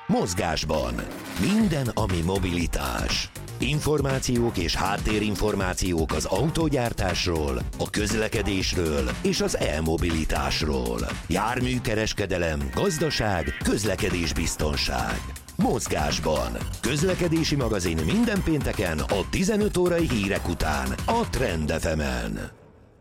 Mozgásban. Minden, ami mobilitás. Információk és háttérinformációk az autógyártásról, a közlekedésről és az e-mobilitásról. Járműkereskedelem, gazdaság, közlekedésbiztonság. Mozgásban. Közlekedési magazin minden pénteken a 15 órai hírek után a Trend FM-en.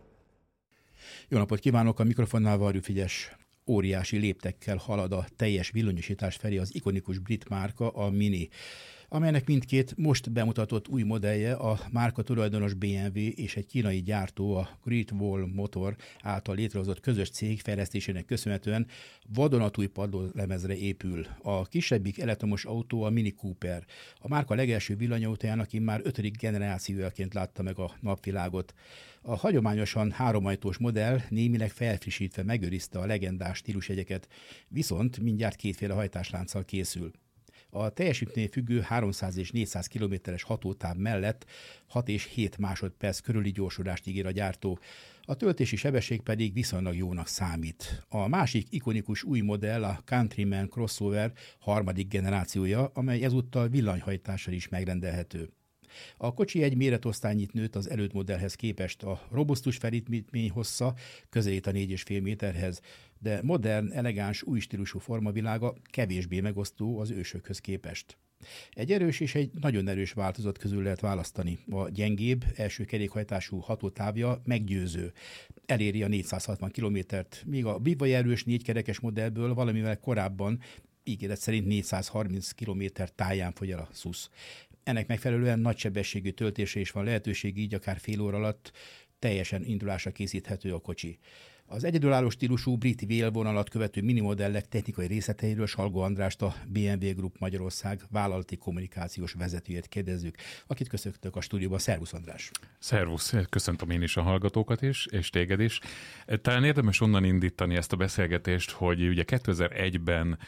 Jó napot kívánok, a mikrofonnál Varjú Frigyes. Óriási léptekkel halad a teljes villanyosítás felé az ikonikus brit márka, a Mini, amelynek mindkét most bemutatott új modellje a márka tulajdonos BMW és egy kínai gyártó, a Great Wall Motor által létrehozott közös cég fejlesztésének köszönhetően vadonatúj padlólemezre épül. A kisebbik elektromos autó a Mini Cooper. A márka legelső villanyautójának immár 5. generációjaként látta meg a napvilágot. A hagyományosan háromajtós modell némileg felfrissítve megőrizte a legendás stílusjegyeket, viszont mindjárt kétféle hajtáslánccal készül. A teljesítménye függő 300 és 400 km-es hatótáv mellett 6 és 7 másodperc körüli gyorsulást ígér a gyártó, a töltési sebesség pedig viszonylag jónak számít. A másik ikonikus új modell a Countryman Crossover harmadik generációja, amely ezúttal villanyhajtással is megrendelhető. A kocsi egy méretosztányit nőtt az elődmodellhez képest, a robusztus felépítmény hossza közelít a 4,5 méterhez, de modern, elegáns, új stílusú formavilága kevésbé megosztó az ősökhöz képest. Egy erős és egy nagyon erős változat közül lehet választani. A gyengébb, első kerékhajtású hatótávja meggyőző. Eléri a 460 kilométert, míg a bivaj erős négykerekes modellből valamivel korábban ígéret szerint 430 km táján fogy el a szusz. Ennek megfelelően nagy sebességű töltésre is van lehetőség, így akár fél óra alatt teljesen indulásra készíthető a kocsi. Az egyedülálló stílusú brit vélvonalat követő minimodellek technikai részleteiről Salgó Andrást, a BMW Group Magyarország vállalati kommunikációs vezetőjét kérdezzük, akit köszöntök a stúdióban. Szervusz, András! Szervusz, köszöntöm én is a hallgatókat is, és téged is. Talán érdemes onnan indítani ezt a beszélgetést, hogy ugye 2001-ben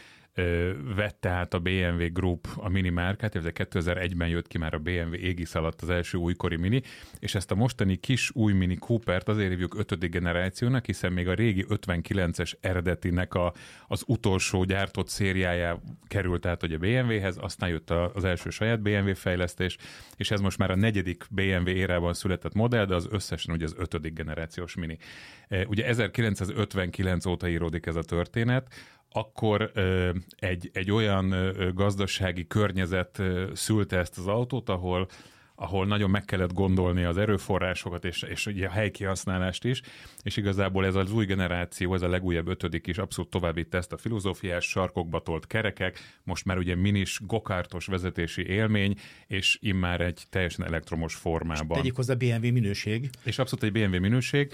vette át a BMW Group a Mini márkát, illetve 2001-ben jött ki már a BMW égisz alatt az első újkori Mini, és ezt a mostani kis új Mini Coopert azért hívjuk 5. generációnak, hiszen még a régi 59-es eredetinek az utolsó gyártott szériája került át ugye a BMW-hez, aztán jött az első saját BMW fejlesztés, és ez most már a 4. BMW érában született modell, de az összesen ugye az 5. generációs Mini. Ugye 1959 óta íródik ez a történet, akkor egy olyan gazdasági környezet szülte ezt az autót, ahol nagyon meg kellett gondolni az erőforrásokat és ugye a helykihasználást is, és igazából ez az új generáció, ez a legújabb 5. is abszolút továbbvitte ezt a filozófiás, sarkokba tolt kerekek, most már ugye minis, gokártos vezetési élmény, és immár egy teljesen elektromos formában. Tegyük hozzá BMW minőség. És abszolút egy BMW minőség.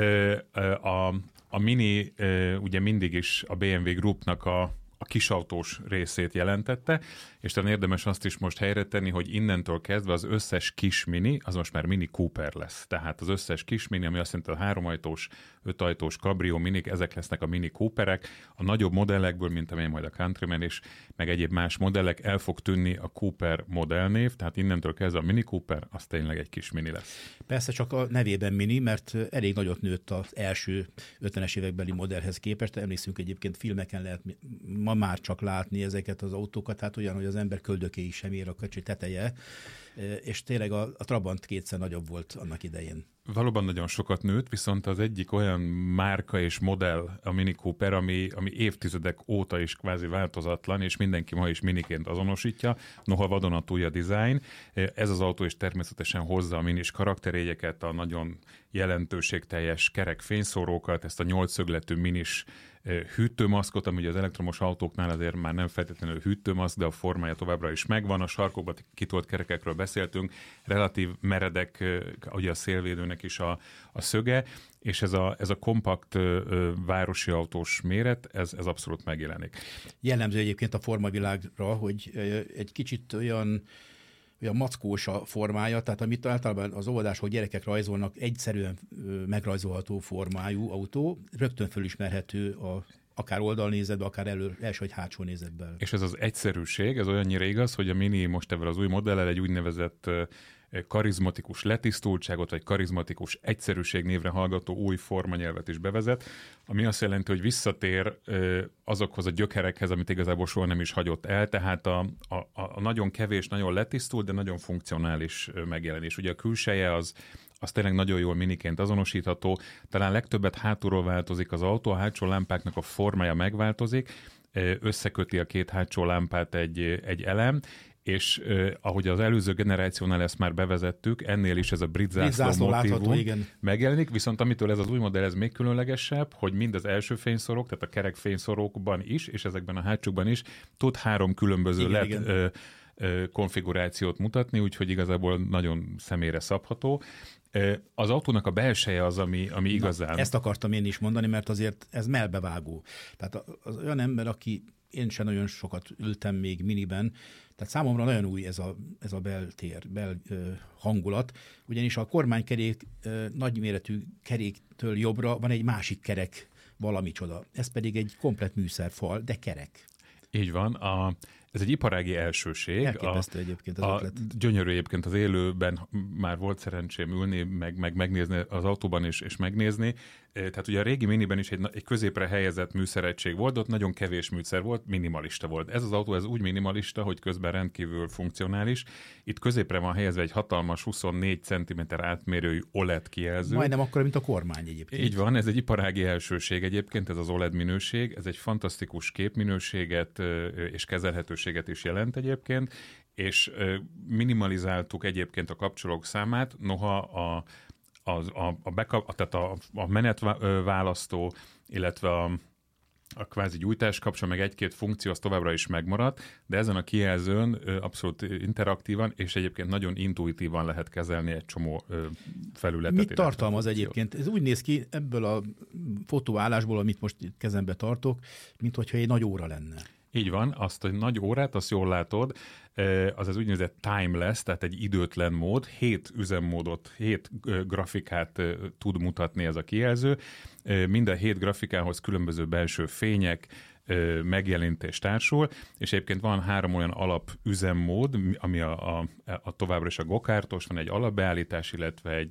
A Mini ugye mindig is a BMW Groupnak a kisautós részét jelentette, és talán érdemes azt is most helyre tenni, hogy innentől kezdve az összes kis Mini, az most már Mini Cooper lesz. Tehát az összes kis Mini, ami azt jelenti a 3-ajtós, 5-ajtós Cabrio Minik, ezek lesznek a Mini Cooperek. A nagyobb modellekből, mint amely majd a Countryman is, meg egyéb más modellek, el fog tűnni a Cooper modellnév, tehát innentől kezdve a Mini Cooper, az tényleg egy kis Mini lesz. Persze csak a nevében Mini, mert elég nagyot nőtt az első 50-es évekbeli modellhez képest. Emlékszünk, egyébként filmeken lehet ma már csak látni ezeket az autókat, tehát olyan, hogy az ember köldökéig sem ér a kocsi teteje, és tényleg a Trabant kétszer nagyobb volt annak idején. Valóban nagyon sokat nőtt, viszont az egyik olyan márka és modell a Mini Cooper, ami évtizedek óta is kvázi változatlan, és mindenki ma is miniként azonosítja, noha vadonatúj a dizájn. Ez az autó is természetesen hozza a minis karakterjegyeket, a nagyon jelentőségteljes kerek fényszórókat, ezt a 8-szögletű minis hűtőmaszkot, ami ugye az elektromos autóknál azért már nem feltétlenül hűtőmaszk, de a formája továbbra is megvan. A sarkokban kitolt kerekekről beszéltünk, relatív meredek, ugye a szélvédőnek is a szöge, és ez a kompakt városi autós méret, ez abszolút megjelenik. Jellemző egyébként a formavilágra, hogy egy kicsit olyan mackós a formája, tehát amit általában az óvodások gyerekek rajzolnak, egyszerűen megrajzolható formájú autó, rögtön fölismerhető akár oldalnézetben, akár első vagy hátsó nézetben. És ez az egyszerűség, ez olyannyira igaz, hogy a Mini most ebben az új modellel egy úgynevezett karizmatikus letisztultságot, vagy karizmatikus egyszerűség névre hallgató új formanyelvet is bevezet, ami azt jelenti, hogy visszatér azokhoz a gyökerekhez, amit igazából soha nem is hagyott el, tehát a nagyon kevés, nagyon letisztult, de nagyon funkcionális megjelenés. Ugye a külseje az tényleg nagyon jól miniként azonosítható, talán legtöbbet hátulról változik az autó, a hátsó lámpáknak a formája megváltozik, összeköti a két hátsó lámpát egy elem, és ahogy az előző generációnál ezt már bevezettük, ennél is ez a brit zászló motívum megjelenik, viszont amitől ez az új modell ez még különlegesebb, hogy mind az első fényszorok, tehát a kerek fényszorokban is, és ezekben a hátsókban is tud 3 különböző LED konfigurációt mutatni, úgyhogy igazából nagyon személyre szabható. Az autónak a belseje az, ami igazán... Ezt akartam én is mondani, mert azért ez mellbevágó. Tehát az olyan ember, aki én sem nagyon sokat ültem még miniben, tehát számomra nagyon új ez a beltér, hangulat, ugyanis a kormánykerék nagyméretű keréktől jobbra van egy másik kerek valamicsoda. Ez pedig egy komplett műszerfal, de kerek. Így van. Ez egy iparági elsőség. Elképesztő egyébként az ötlet. Gyönyörű egyébként az élőben már volt szerencsém ülni, meg megnézni az autóban és megnézni. Tehát ugye a régi miniben is egy középre helyezett műszeregység volt, ott nagyon kevés műszer volt, minimalista volt. Ez az autó ez úgy minimalista, hogy közben rendkívül funkcionális. Itt középre van helyezve egy hatalmas 24 cm átmérőjű OLED kijelző. Majdnem akkora, mint a kormány egyébként. Így van, ez egy iparági elsőség egyébként, ez az OLED minőség, ez egy fantasztikus képminőséget és kezelhetőséget is jelent egyébként, és minimalizáltuk egyébként a kapcsolók számát, noha tehát a menetválasztó, illetve a kvázi gyújtás kapcsoló, meg egy-két funkció az továbbra is megmaradt, de ezen a kijelzőn abszolút interaktívan, és egyébként nagyon intuitívan lehet kezelni egy csomó felületet. Mit tartalmaz egyébként? Ez úgy néz ki ebből a fotóállásból, amit most kezembe tartok, mint hogyha egy nagy óra lenne. Így van, azt a nagy órát, azt jól látod, az úgynevezett timeless, tehát egy időtlen mód, 7 üzemmódot, 7 grafikát tud mutatni ez a kijelző. Minden 7 grafikához különböző belső fények, megjelenítés társul, és egyébként van 3 olyan alap üzemmód, ami a továbbra is a gokártos, van egy alapbeállítás, illetve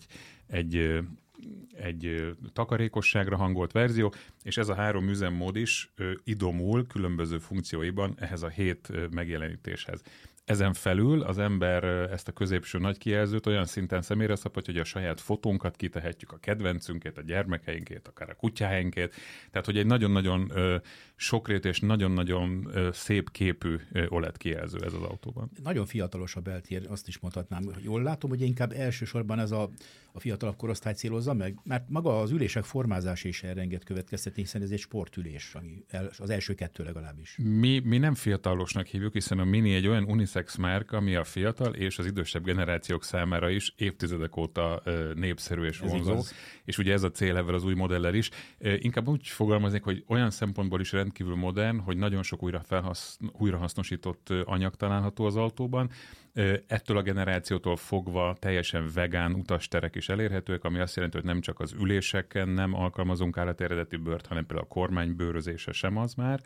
egy takarékosságra hangolt verzió, és ez a 3 üzemmód is idomul különböző funkcióiban ehhez a 7 megjelenítéshez. Ezen felül az ember ezt a középső nagy kijelzőt olyan szinten személyre szabhatja, hogy a saját fotónkat kitehetjük, a kedvencünket, a gyermekeinkét, akár a kutyáinkét. Tehát, hogy egy nagyon-nagyon sokrét és nagyon-nagyon szép képű OLED kijelző ez az autóban. Nagyon fiatalos a beltér, azt is mondhatnám, hogy jól látom, hogy inkább elsősorban ez a fiatalabb korosztály célozza meg, mert maga az ülések formázása is erre enged következtetni, hiszen ez egy sportülés, ami az első 2 legalábbis. Mi nem fiatalosnak hívjuk, hiszen a Mini egy olyan unisex márka, ami a fiatal és az idősebb generációk számára is évtizedek óta népszerű és vonzó, és ugye ez a cél ebben az új modellel is. Inkább úgy fogalmaznék, hogy olyan szempontból is rendkívül modern, hogy nagyon sok újrahasznosított anyag található az autóban. Ettől a generációtól fogva teljesen vegán utasterek is elérhetőek, ami azt jelenti, hogy nem csak az üléseken nem alkalmazunk állati bőrt, hanem például a kormánybőrözése sem az már.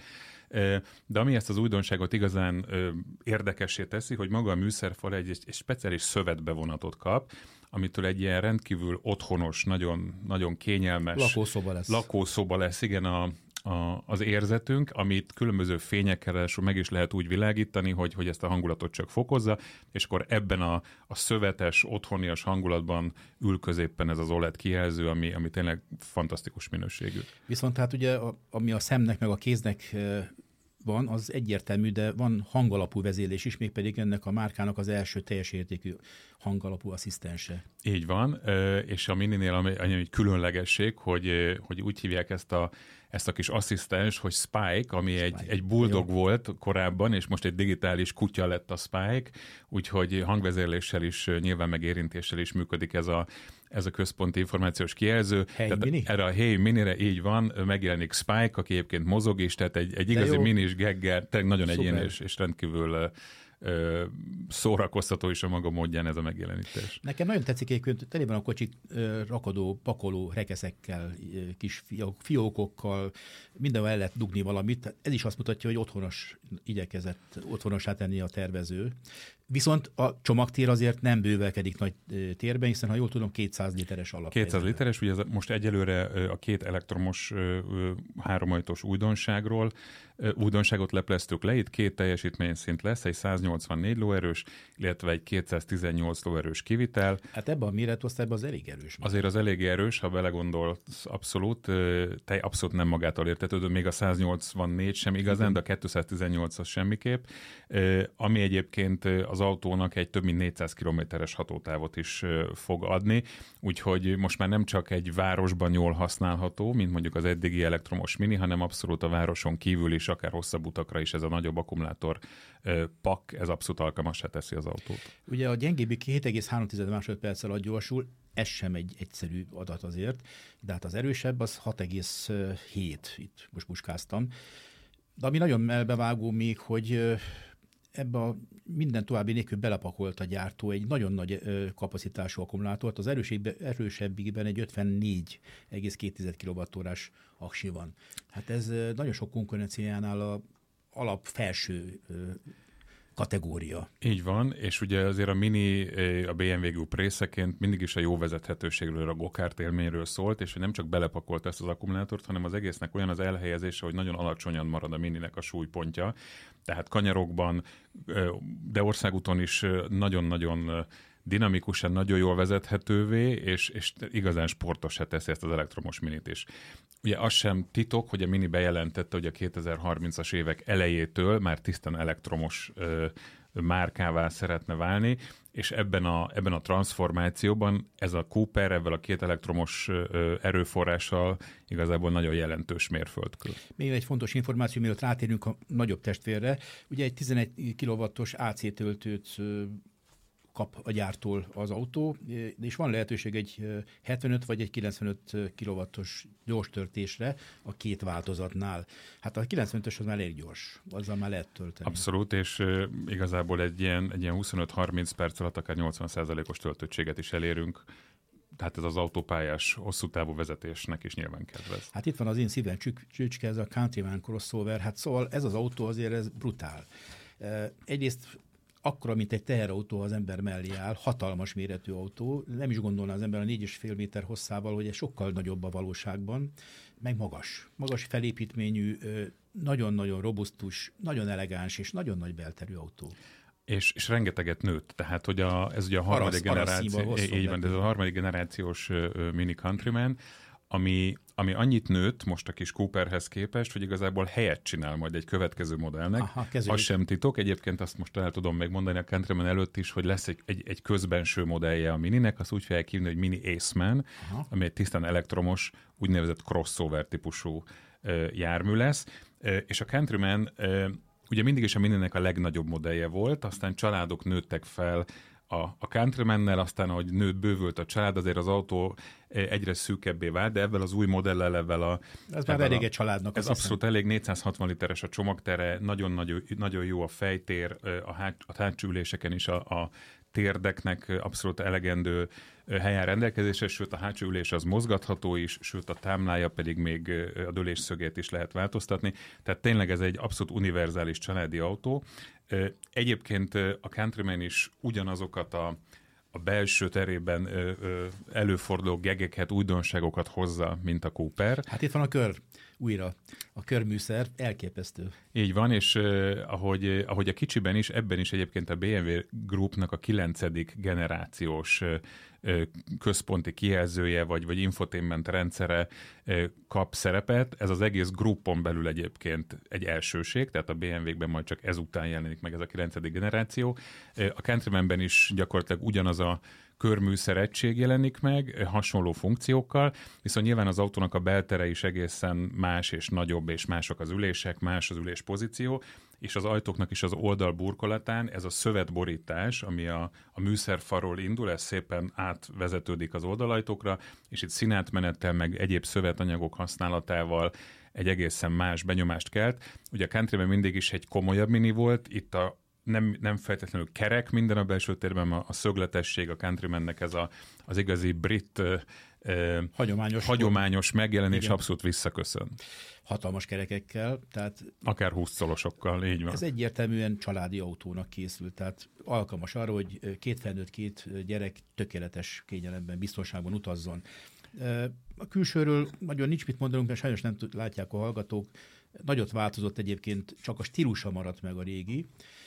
De ami ezt az újdonságot igazán érdekessé teszi, hogy maga a műszerfal egy speciális szövetbevonatot kap, amitől egy ilyen rendkívül otthonos, nagyon, nagyon kényelmes lakószoba lesz, igen, az érzetünk, amit különböző fényekkel meg is lehet úgy világítani, hogy ezt a hangulatot csak fokozza, és akkor ebben a szövetes, otthonias hangulatban ül középpen ez az OLED kijelző, ami tényleg fantasztikus minőségű. Viszont hát ugye, ami a szemnek meg a kéznek van, az egyértelmű, de van hangalapú vezérlés is, mégpedig ennek a márkának az első teljes értékű hangalapú asszisztense. Így van, és a Mininél egy különlegesség, hogy úgy hívják ezt a kis asszisztens, hogy Spike, ami egy bulldog volt korábban, és most egy digitális kutya lett a Spike, úgyhogy hangvezérléssel is, nyilván megérintéssel is működik ez a központi információs kijelző. Erre a Hey Minire így van, megjelenik Spike, aki egyébként mozog is, tehát egy igazi minis geggel, nagyon egyéni és rendkívül szórakoztató is a maga módján ez a megjelenítés. Nekem nagyon tetszik egyébként, tele van a kocsik rakadó, pakoló rekeszekkel, kis fiókokkal, mindenhol el lehet dugni valamit. Ez is azt mutatja, hogy igyekezett otthonossá tenni a tervező. Viszont a csomagtér azért nem bővelkedik nagy térben, hiszen ha jól tudom, 200 literes alap. 200 literes, ugye most egyelőre a 2 elektromos háromajtós újdonságot lepleztük le, itt 2 teljesítményszint lesz, egy 184 lóerős, illetve egy 218 lóerős kivitel. Hát ebben a méretosztályban az elég erős. Azért az elég erős, ha belegondolsz, abszolút nem magától értetődő, még a 184 sem igazán, de a 218 az semmiképp, ami egyébként az autónak egy több mint 400 kilométeres hatótávot is fog adni, úgyhogy most már nem csak egy városban jól használható, mint mondjuk az eddigi elektromos Mini, hanem abszolút a városon kívül is, akár hosszabb utakra is ez a nagyobb akkumulátor pak, ez abszolút alkalmassá teszi az autót. Ugye a gyengébbi 7,3 másodperccel gyorsul, ez sem egy egyszerű adat azért, de hát az erősebb az 6,7, itt most muskáztam. De ami nagyon melbevágó még, hogy ebbe a minden további nélkül belepakolt a gyártó egy nagyon nagy kapacitású akkumulátort, az erősebbikben egy 54,2 kWh-s aksi van. Hát ez nagyon sok konkurenciánál a alap felső kategória. Így van, és ugye azért a Mini, a BMW Group részeként mindig is a jó vezethetőségről, a go-kart élményről szólt, és hogy nem csak belepakolt ezt az akkumulátort, hanem az egésznek olyan az elhelyezése, hogy nagyon alacsonyan marad a Mininek a súlypontja. Tehát kanyarokban, de országúton is nagyon-nagyon dinamikusan, nagyon jól vezethetővé, és igazán sportossá teszi ezt az elektromos Minit is. Ugye az sem titok, hogy a Mini bejelentette, hogy a 2030-as évek elejétől már tisztán elektromos márkává szeretne válni, és ebben a transformációban ez a Cooper ezzel a 2 elektromos erőforrással igazából nagyon jelentős mérföldkő. Még egy fontos információ, mielőtt rátérünk a nagyobb testvérre. Ugye egy 11 kW-os AC töltőt kap a gyártól az autó, és van lehetőség egy 75 vagy egy 95 kW-os gyors töltésre a 2 változatnál. Hát a 95-ös az már elég gyors, azzal már lehet tölteni. Abszolút, és igazából egy ilyen 25-30 perc alatt akár 80%-os töltöttséget is elérünk. Tehát ez az autópályás, hosszú távú vezetésnek is nyilván kedvez. Hát itt van az én szívem csücske, ez a Countryman crossover, hát szóval ez az autó azért ez brutál. Egyrészt akkora, mint egy teherautó az ember mellé áll, hatalmas méretű autó, nem is gondolná az ember a 4,5 méter hosszával, hogy ez sokkal nagyobb a valóságban, meg magas felépítményű, nagyon-nagyon robusztus, nagyon elegáns és nagyon nagy belterű autó. És rengeteget nőtt, tehát hogy ez ugye a harmadik generáció, így van, de ez a harmadik generációs Mini Countryman, ami annyit nőtt most a kis Cooperhez képest, hogy igazából helyet csinál majd egy következő modellnek. Az sem titok. Egyébként azt most el tudom megmondani a Countryman előtt is, hogy lesz egy közbenső modellje a Mininek, azt úgy fogják hívni, hogy Mini Aceman, ami egy tisztán elektromos, úgynevezett crossover típusú jármű lesz. És a Countryman ugye mindig is a Mininek a legnagyobb modellje volt, aztán családok nőttek fel a Countrymannel, aztán ahogy bővült a család, azért az autó egyre szűkebbé vált, de ebben az új modellel, ez már elég egy családnak. Ez abszolút elég, 460 literes a csomagtere, nagyon jó a fejtér, a hátsó üléseken is a térdeknek abszolút elegendő helyen rendelkezésre, sőt a hátsó ülés az mozgatható is, sőt a támlája pedig még a dölésszögét is lehet változtatni. Tehát tényleg ez egy abszolút univerzális családi autó. Egyébként a Countryman is ugyanazokat a belső terében előforduló gegeket, újdonságokat hozza, mint a Cooper. Hát itt van a kör, újra. A körműszer elképesztő. Így van, és ahogy a kicsiben is, ebben is egyébként a BMW Groupnak a 9. generációs központi kijelzője, vagy infotainment rendszere kap szerepet. Ez az egész groupon belül egyébként egy elsőség, tehát a BMW-kben majd csak ezután jelenik meg ez a 9. generáció. A Countrymanben is gyakorlatilag ugyanaz a körműszer egység jelenik meg, hasonló funkciókkal, viszont nyilván az autónak a beltere is egészen más és nagyobb, és mások az ülések, más az ülés pozíció, és az ajtóknak is az oldalburkolatán ez a szövetborítás, ami a műszerfalról indul, ez szépen átvezetődik az oldalajtókra, és itt színátmenettel, meg egyéb szövetanyagok használatával egy egészen más benyomást kelt. Ugye a Countryman mindig is egy komolyabb Mini volt, itt nem feltétlenül kerek minden a belső térben, a szögletesség, a Countrymannek ez az igazi brit hagyományos megjelenés abszolút visszaköszön. Hatalmas kerekekkel, tehát... Akár 20 szolosokkal, így van. Ez egyértelműen családi autónak készült, tehát alkalmas arra, hogy 2 felnőtt, 2 gyerek tökéletes kényelemben, biztonságban utazzon. A külsőről nagyon nincs mit mondanunk, mert sajnos nem látják a hallgatók. Nagyot változott egyébként, csak a stílusa maradt meg a régi.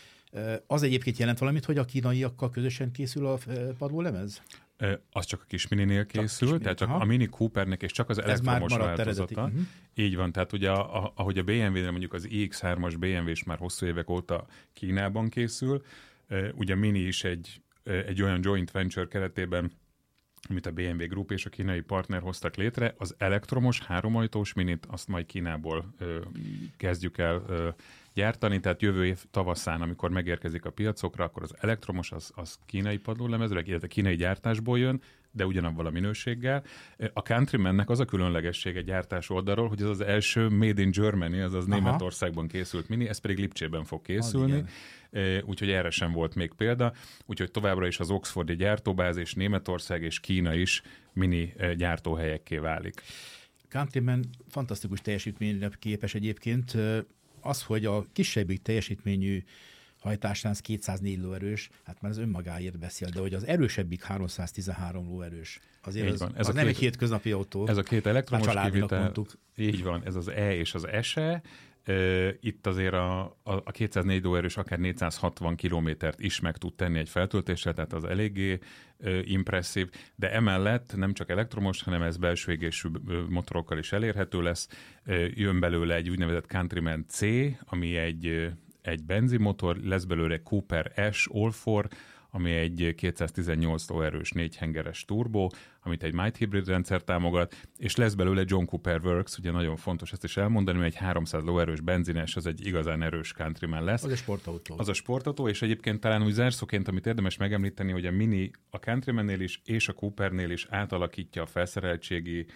Az egyébként jelent valamit, hogy a kínaiakkal közösen készül a padlólemez? Az csak a kis mininél készül, tehát csak a Mini Coopernek és csak az elektromos változata. Így van, tehát ugye ahogy a BMW-nél mondjuk az iX3-as BMW is már hosszú évek óta Kínában készül, ugye a Mini is egy olyan joint venture keretében, amit a BMW Group és a kínai partner hoztak létre, az elektromos 3-ajtós Minit azt majd Kínából kezdjük el gyártani, tehát jövő év tavaszán, amikor megérkezik a piacokra, akkor az elektromos az kínai padlólemezre, illetve kínai gyártásból jön, de ugyanabban a minőséggel. A Countrymannek az a különlegessége gyártás oldalról, hogy ez az első Made in Germany, azaz Németországban készült Mini, ez pedig Lipcsében fog készülni, úgyhogy erre sem volt még példa, úgyhogy továbbra is az oxfordi gyártóbázis, Németország és Kína is Mini gyártóhelyekké válik. Countryman fantasztikus teljesítményre képes egyébként. Az, hogy a kisebbik teljesítményű hajtáslánc 204 lóerős, hát már az önmagáért beszél, de hogy az erősebbik 313 lóerős. Azért az nem egy hétköznapi autó. Ez a 2 elektromos kivitel. Így van, ez az E és az SE. Itt azért a 204 lóerős akár 460 kilométert is meg tud tenni egy feltöltéssel, tehát az eléggé impresszív, de emellett nem csak elektromos, hanem ez belső égésű motorokkal is elérhető lesz. Jön belőle egy úgynevezett Countryman C, ami egy benzinmotor, lesz belőle Cooper S All-4, ami egy 218 lóerős 4 hengeres turbó, amit egy mild hibrid rendszer támogat, és lesz belőle John Cooper Works, ugye nagyon fontos ezt is elmondani, hogy egy 300 lóerős benzines, az egy igazán erős Countryman lesz. Az a sportautó. Az a sportautó, és egyébként talán úgy zárszóként, amit érdemes megemlíteni, hogy a Mini a Countrymannél is, és a Coopernél is átalakítja a felszereltségi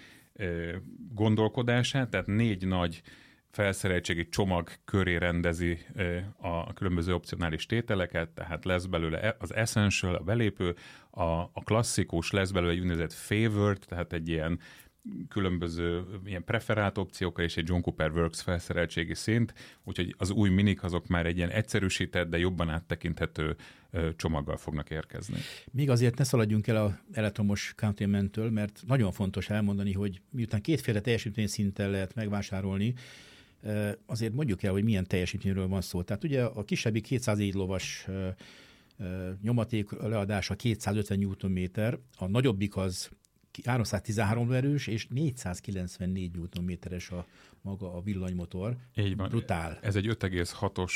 gondolkodását, tehát 4 nagy felszereltségi csomag köré rendezi a különböző opcionális tételeket, tehát lesz belőle az Essential, a belépő, a klasszikus, lesz belőle egy úgynevezett Favored, tehát egy ilyen különböző ilyen preferált opciókkal és egy John Cooper Works felszereltségi szint, úgyhogy az új Minik azok már egy ilyen egyszerűsített, de jobban áttekinthető csomaggal fognak érkezni. Még azért ne szaladjunk el az elektromos Countryman-től, mert nagyon fontos elmondani, hogy miután kétféle teljesítményszinttel lehet megvásárolni, azért mondjuk el, hogy milyen teljesítményről van szó. Tehát ugye a kisebbik 204 lovas nyomaték leadása 250 Nm, a nagyobbik az 313 erős, és 494 Nm-es a maga a villanymotor. Így van. Brutál. Ez egy 5,6-os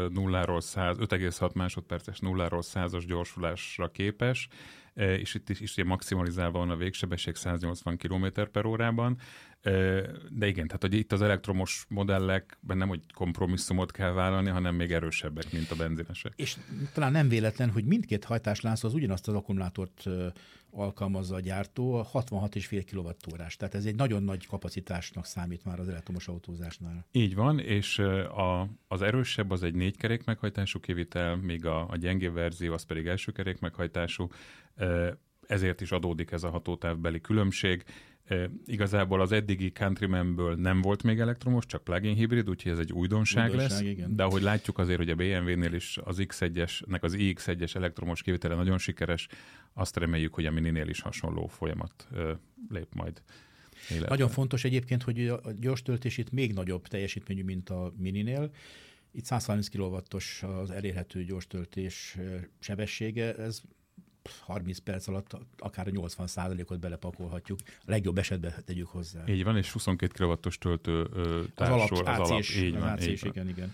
5,6 másodperces 0-ról 100-as gyorsulásra képes, és itt is maximalizálva van a végsebesség 180 km/h. De igen, tehát hogy itt az elektromos modellekben nem, hogy kompromisszumot kell vállalni, hanem még erősebbek, mint a benzinesek. És talán nem véletlen, hogy mindkét hajtáslánc az ugyanazt az akkumulátort alkalmazza a gyártó, a 66,5 kWh. Tehát ez egy nagyon nagy kapacitásnak számít már az elektromos autózásnál. Így van, és az erősebb az egy 4 kerék meghajtású kivitel, míg a gyengébb verzió az pedig első kerék meghajtású. Ezért is adódik ez a hatótávbeli különbség. Igazából az eddigi Countrymanből nem volt még elektromos, csak plug-in hibrid, úgyhogy ez egy újdonság lesz. Igen. De ahogy látjuk azért, hogy a BMW-nél is az X1-esnek az iX1-es elektromos kivitele nagyon sikeres, azt reméljük, hogy a Mininél is hasonló folyamat lép majd életbe. Nagyon fontos egyébként, hogy a gyors töltés itt még nagyobb teljesítményű, mint a Mininél. Itt 130 kW-os az elérhető gyors töltés sebessége, ez 30 perc alatt akár a 80%-ot belepakolhatjuk. A legjobb esetben tegyük hozzá. Így van, és 22 kW-os töltő társul az alap. Így van, igen.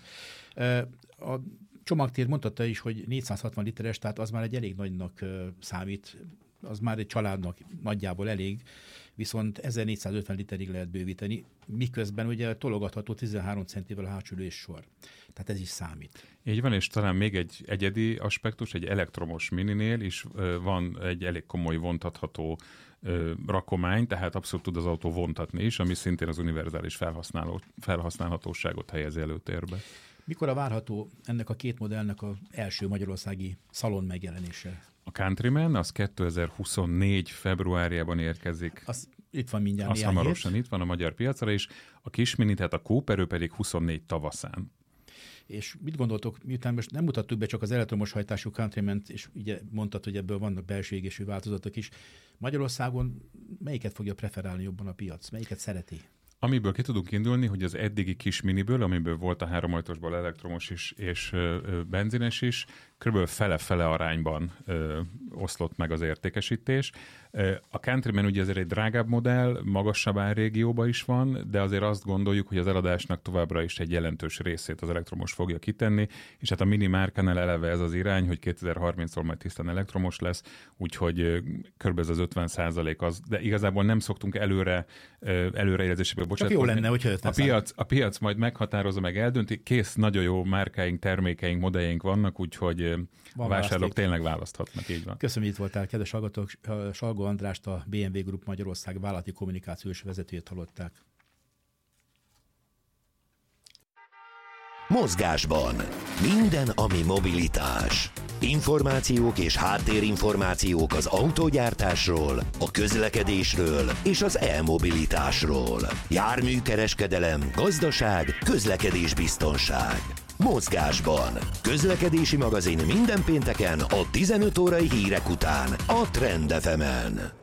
A csomagtér mondta is, hogy 460 literes, tehát az már egy elég nagynak számít, az már egy családnak nagyjából elég, viszont 1450 literig lehet bővíteni, miközben ugye tologatható 13 centivel a hátsó üléssor. Tehát ez is számít. Így van, és talán még egy egyedi aspektus, egy elektromos Mininél is van egy elég komoly vontatható rakomány, tehát abszolút tud az autó vontatni is, ami szintén az univerzális felhasználhatóságot helyezi előtérbe. Mikor várható ennek a két modellnek az első magyarországi szalon megjelenése? A Countryman az 2024 februárjában érkezik. Itt van mindjárt az hamarosan itt van a magyar piacra, és a kis mini, tehát a Cooper, pedig 24 tavaszán. És mit gondoltok, miután most nem mutattuk be csak az elektromos hajtású Countryman-t, és ugye mondtad, hogy ebből vannak belső égésű változatok is, Magyarországon melyiket fogja preferálni jobban a piac? Melyiket szereti? Amiből ki tudunk indulni, hogy az eddigi kis miniből, amiből volt a 3-ajtósból elektromos is és benzines is, kb. Fele-fele arányban oszlott meg az értékesítés. A Countryman ugye azért egy drágább modell, magasabb árrégióban is van, de azért azt gondoljuk, hogy az eladásnak továbbra is egy jelentős részét az elektromos fogja kitenni, és hát a mini márkánál eleve ez az irány, hogy 2030-tól majd tisztán elektromos lesz, úgyhogy kb. Ez az 50% az, de igazából nem szoktunk előrejelzéséből bocsátkozni. Jó lenne, hogyha a piac majd meghatározza, meg eldönti, kész, nagyon jó márkáink, termékeink, modelljeink vannak, úgyhogy a vásárlók tényleg választhatnak, így van. Köszönöm, hogy itt voltál, kedves hallgatók. Salgó Andrást, a BMW Group Magyarország vállalati kommunikációs vezetőjét hallották. Mozgásban. Minden, ami mobilitás. Információk és háttérinformációk az autógyártásról, a közlekedésről és az e-mobilitásról. Járműkereskedelem, gazdaság, közlekedésbiztonság. Mozgásban. Közlekedési magazin minden pénteken a 15 órai hírek után a Trend FM-en.